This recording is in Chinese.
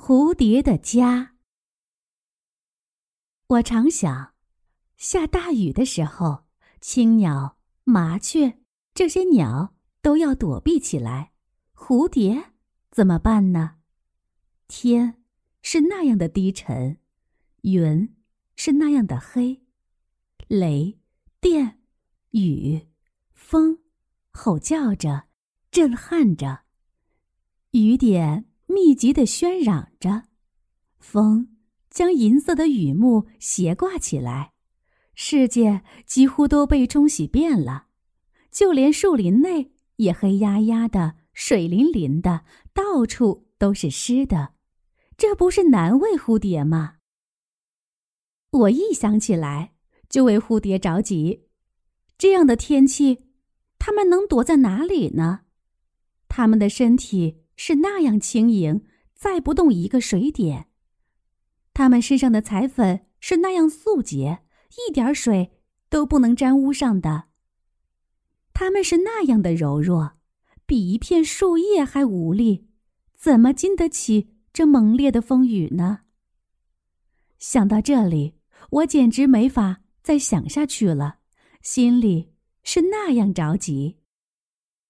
蝴蝶的家。我常想，下大雨的时候，青鸟、麻雀这些鸟都要躲避起来，蝴蝶怎么办呢？天是那样的低沉，云是那样的黑，雷、电、雨、风吼叫着，震撼着，雨点密集地喧嚷着，风将银色的雨幕斜挂起来，世界几乎都被冲洗遍了，就连树林内也黑压压的，水淋淋的，到处都是湿的。这不是难为蝴蝶吗？我一想起来就为蝴蝶着急。这样的天气，它们能躲在哪里呢？它们的身体是那样轻盈，载不动一个水点。它们身上的彩粉是那样素洁，一点水都不能沾污上的。它们是那样的柔弱，比一片树叶还无力，怎么经得起这猛烈的风雨呢？想到这里，我简直没法再想下去了，心里是那样着急。